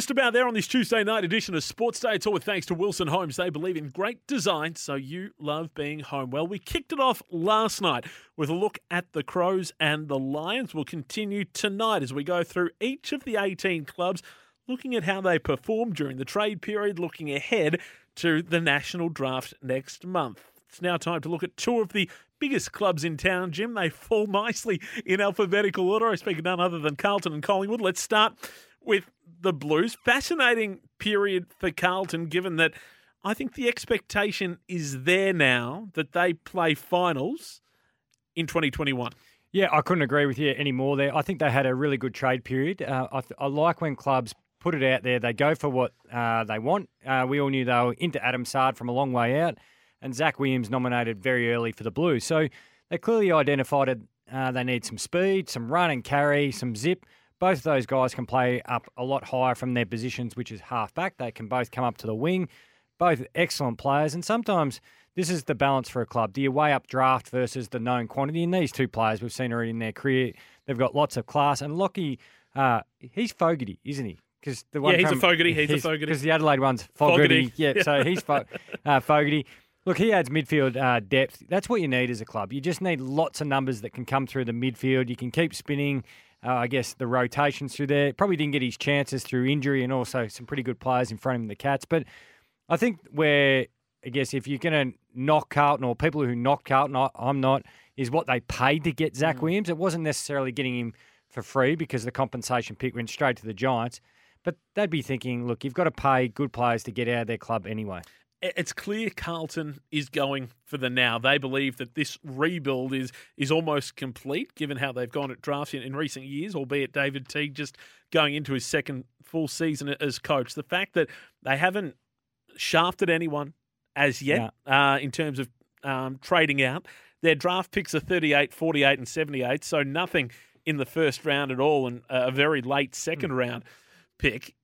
Just about there on this Tuesday night edition of Sports Day. It's all with thanks to Wilson Homes. They believe in great design, so you love being home. Well, we kicked it off last night with a look at the Crows and the Lions. We'll continue tonight as we go through each of the 18 clubs, looking at how they performed during the trade period, looking ahead to the national draft next month. It's now time to look at two of the biggest clubs in town, Jim. They fall nicely in alphabetical order. I speak of none other than Carlton and Collingwood. Let's start with the Blues. Fascinating period for Carlton, given that I think the expectation is there now that they play finals in 2021. Yeah, I couldn't agree with you any more there. I think they had a really good trade period. I like when clubs put it out there. They go for what they want. We all knew they were into Adam Sard from a long way out, and Zach Williams nominated very early for the Blues. So they clearly identified they need some speed, some run and carry, some zip. Both of those guys can play up a lot higher from their positions, which is half-back. They can both come up to the wing. Both excellent players. And sometimes this is the balance for a club. Do you weigh up draft versus the known quantity? And these two players we've seen already in their career, they've got lots of class. And Lockie, he's Fogarty, isn't he? He's a Fogarty. He's a Fogarty. Because the Adelaide one's Fogarty. Yeah, so he's Fogarty. Look, he adds midfield depth. That's what you need as a club. You just need lots of numbers that can come through the midfield. You can keep spinning. I guess the rotations through there. Probably didn't get his chances through injury and also some pretty good players in front of him, the Cats. But I think I guess if you're going to knock Carlton or people who knock Carlton, I'm not, is what they paid to get Zach Williams. It wasn't necessarily getting him for free because the compensation pick went straight to the Giants. But they'd be thinking, look, you've got to pay good players to get out of their club anyway. It's clear Carlton is going for the now. They believe that this rebuild is almost complete, given how they've gone at drafts in recent years, albeit David Teague just going into his second full season as coach. The fact that they haven't shafted anyone as yet in terms of trading out. Their draft picks are 38, 48 and 78, so nothing in the first round at all and a very late second round pick.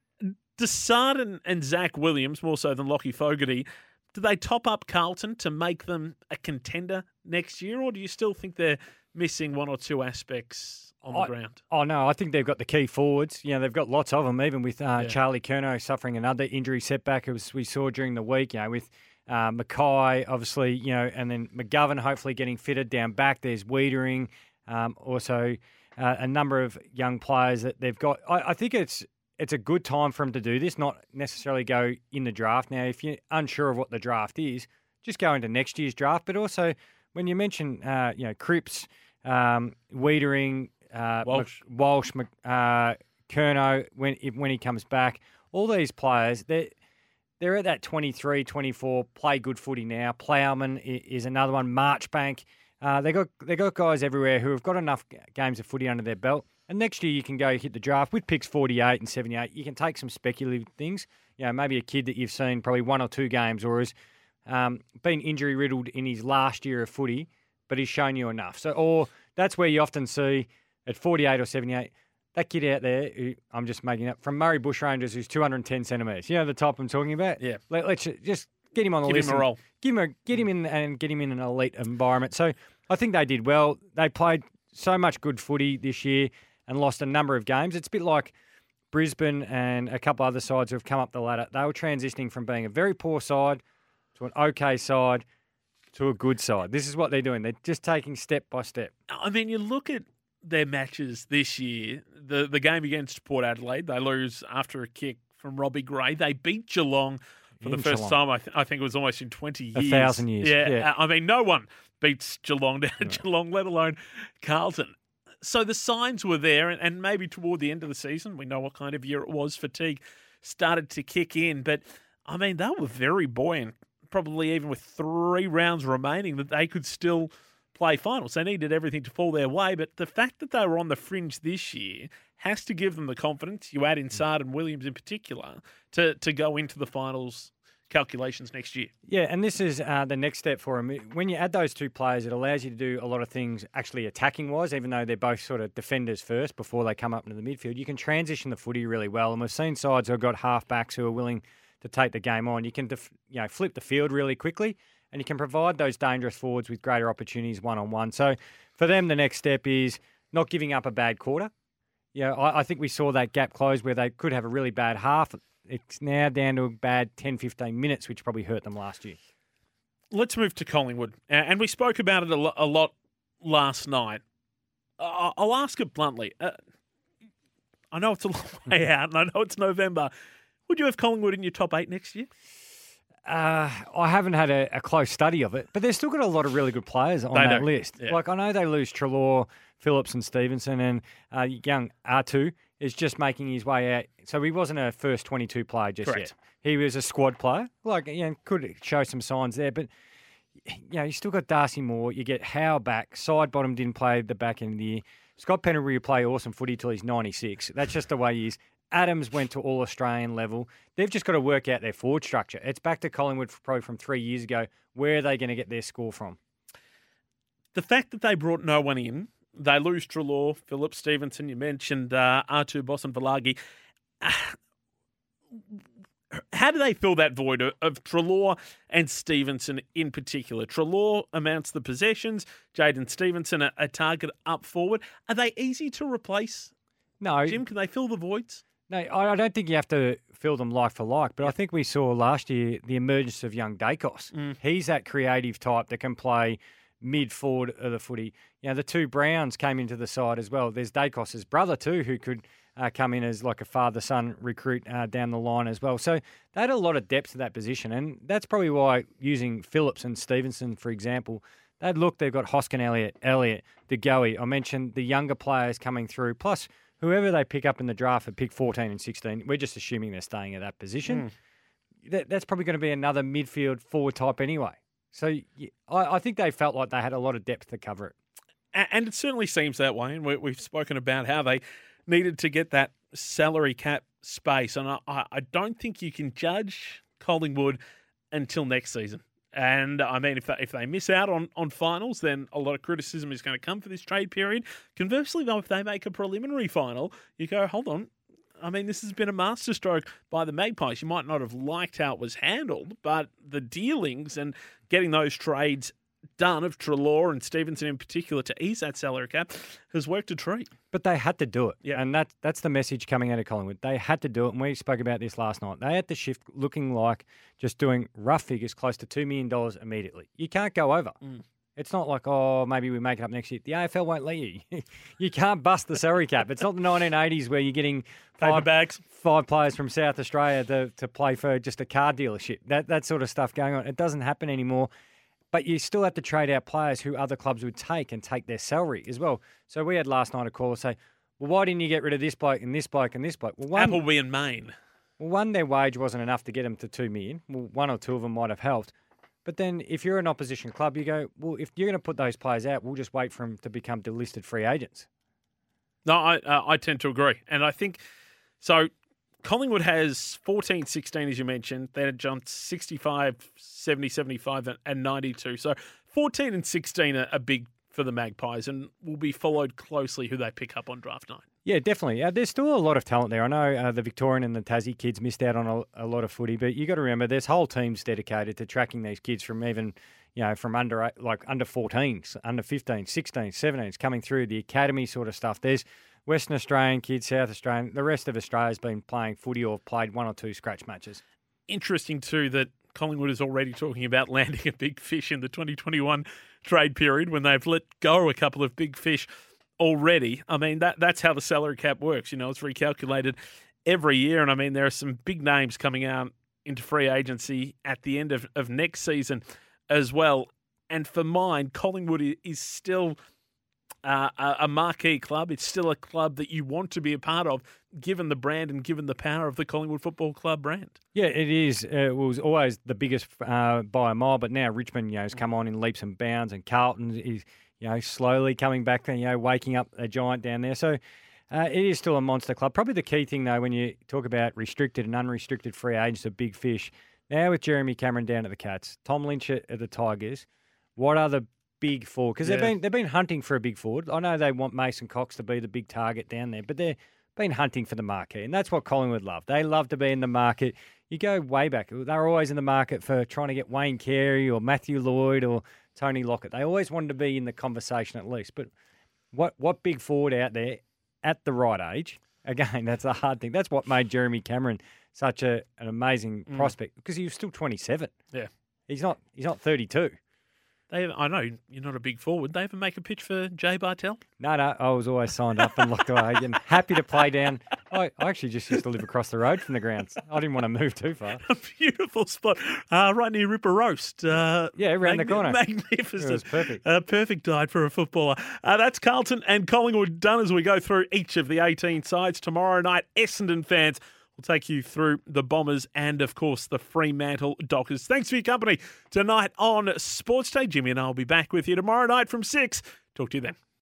Do Sard and Zach Williams, more so than Lockie Fogarty, do they top up Carlton to make them a contender next year, or do you still think they're missing one or two aspects on the ground? Oh, no, I think they've got the key forwards. You know, they've got lots of them, even with Charlie Curnow suffering another injury setback, as we saw during the week, with Mackay, obviously, and then McGovern hopefully getting fitted down back. There's Wiedering, also a number of young players that they've got. I think it's a good time for them to do this, not necessarily go in the draft. Now, if you're unsure of what the draft is, just go into next year's draft. But also, when you mention, Cripps, Wiedering, Walsh, Curnow, when he comes back, all these players, they're at that 23, 24, play good footy now. Plowman is another one. Marchbank. They got guys everywhere who have got enough games of footy under their belt. And next year you can go hit the draft with picks 48 and 78. You can take some speculative things. Maybe a kid that you've seen probably one or two games or has been injury riddled in his last year of footy, but he's shown you enough. Or that's where you often see at 48 or 78, that kid out there, who I'm just making up, from Murray Bushrangers, who's 210 centimetres. You know the type I'm talking about? Yeah. Let's just get him on the list. Give him a role. Get him in and get him in an elite environment. So I think they did well. They played so much good footy this year and lost a number of games. It's a bit like Brisbane and a couple other sides who have come up the ladder. They were transitioning from being a very poor side to an okay side to a good side. This is what they're doing. They're just taking step by step. I mean, you look at their matches this year, the game against Port Adelaide, they lose after a kick from Robbie Gray. They beat Geelong for the first time, I think it was almost in 20 years. 1,000 years. Yeah. I mean, no one beats Geelong down at Geelong, let alone Carlton. So the signs were there, and maybe toward the end of the season, we know what kind of year it was, fatigue started to kick in. But, I mean, they were very buoyant, probably even with 3 rounds remaining, that they could still play finals. They needed everything to fall their way, but the fact that they were on the fringe this year has to give them the confidence, you add in Sard and Williams in particular, to go into the finals calculations next year. Yeah, and this is the next step for them. When you add those two players, it allows you to do a lot of things actually attacking-wise, even though they're both sort of defenders first before they come up into the midfield. You can transition the footy really well, and we've seen sides who have got half-backs who are willing to take the game on. You can flip the field really quickly, and you can provide those dangerous forwards with greater opportunities one-on-one. So for them, the next step is not giving up a bad quarter. I think we saw that gap close where they could have a really bad half. It's now down to a bad 10, 15 minutes, which probably hurt them last year. Let's move to Collingwood. And we spoke about it a lot last night. I'll ask it bluntly. I know it's a long way out, and I know it's November. Would you have Collingwood in your top 8 next year? I haven't had a close study of it, but they've still got a lot of really good players on that list. Yeah. Like, I know they lose Treloar, Phillips and Stevenson, and young R2 is just making his way out. So he wasn't a first 22 player just Correct. yet. He was a squad player. Like, could show some signs there, but you still got Darcy Moore. You get Howe back. Sidebottom didn't play the back end of the year. Scott Pendlebury will play awesome footy till he's 96. That's just the way he is. Adams went to All-Australian level. They've just got to work out their forward structure. It's back to Collingwood probably from 3 years ago. Where are they going to get their score from? The fact that they brought no one in, they lose Treloar, Phillips, Stevenson, you mentioned R2, Boss and Valagi. How do they fill that void of Treloar and Stevenson in particular? Treloar amounts the possessions, Jaden Stevenson a target up forward. Are they easy to replace? No. Jim, can they fill the voids? No, I don't think you have to fill them like for like, but I think we saw last year the emergence of young Dacos. He's that creative type that can play mid-forward of the footy. The two Browns came into the side as well. There's Dacos' brother too, who could come in as like a father-son recruit down the line as well. So they had a lot of depth to that position, and that's probably why using Phillips and Stevenson, for example, they've got Hoskin, Elliott, De Goey. I mentioned the younger players coming through, plus whoever they pick up in the draft at pick 14 and 16, we're just assuming they're staying at that position. That's probably going to be another midfield forward type anyway. So I think they felt like they had a lot of depth to cover it. And it certainly seems that way. And we've spoken about how they needed to get that salary cap space. And I don't think you can judge Collingwood until next season. And, I mean, if they miss out on finals, then a lot of criticism is going to come for this trade period. Conversely, though, if they make a preliminary final, you go, hold on. I mean, this has been a masterstroke by the Magpies. You might not have liked how it was handled, but the dealings and getting those trades done of Treloar and Stevenson in particular to ease that salary cap has worked a treat. But they had to do it. Yeah. And that's the message coming out of Collingwood. They had to do it, and we spoke about this last night. They had to shift looking like just doing rough figures close to $2 million immediately. You can't go over. It's not like, maybe we make it up next year. The AFL won't let you. You can't bust the salary cap. It's not the 1980s where you're getting five players from South Australia to play for just a car dealership. That sort of stuff going on. It doesn't happen anymore. But you still have to trade out players who other clubs would take and take their salary as well. So we had last night a caller say, well, why didn't you get rid of this bloke and this bloke and this bloke? Well, Appleby and Maine. Well, one, their wage wasn't enough to get them to $2 million. Well, one or two of them might have helped. But then if you're an opposition club, you go, well, if you're going to put those players out, we'll just wait for them to become delisted free agents. No, I tend to agree. And I think, so Collingwood has 14, 16, as you mentioned. Then it jumped 65, 70, 75, and 92. So 14 and 16 are big for the Magpies and will be followed closely who they pick up on draft night. Yeah, definitely. There's still a lot of talent there. I know the Victorian and the Tassie kids missed out on a lot of footy, but you got to remember there's whole teams dedicated to tracking these kids from even, from under 14s, under 15s, 16s, 17s, coming through the academy sort of stuff. There's Western Australian kids, South Australian. The rest of Australia's been playing footy or played one or two scratch matches. Interesting too that Collingwood is already talking about landing a big fish in the 2021 trade period when they've let go a couple of big fish already. I mean, that's how the salary cap works. It's recalculated every year. And I mean, there are some big names coming out into free agency at the end of next season as well. And for mine, Collingwood is still a marquee club. It's still a club that you want to be a part of, given the brand and given the power of the Collingwood Football Club brand. Yeah, it is. It was always the biggest by a mile, but now Richmond, has come on in leaps and bounds, and Carlton is, slowly coming back and, waking up a giant down there. So it is still a monster club. Probably the key thing, though, when you talk about restricted and unrestricted free agents of big fish, now with Jeremy Cameron down at the Cats, Tom Lynch at the Tigers, what are the big forward? Because they've been hunting for a big forward. I know they want Mason Cox to be the big target down there, but they've been hunting for the market, and that's what Collingwood love. They love to be in the market. You go way back. They're always in the market for trying to get Wayne Carey or Matthew Lloyd or Tony Lockett. They always wanted to be in the conversation at least. But what big forward out there at the right age. Again, that's a hard thing. That's what made Jeremy Cameron such an amazing prospect, because he was still 27. Yeah. He's not 32. I know you're not a big forward. They ever make a pitch for Jay Bartel? No, I was always signed up and looked away and happy to play down. I actually just used to live across the road from the grounds. I didn't want to move too far. A beautiful spot, right near Ripper Roast. Yeah, around the corner. Magnificent. It was perfect. Perfect diet for a footballer. That's Carlton and Collingwood done as we go through each of the 18 sides. Tomorrow night, Essendon fans will take you through the Bombers and, of course, the Fremantle Dockers. Thanks for your company tonight on Sports Day. Jimmy and I will be back with you tomorrow night from 6. Talk to you then.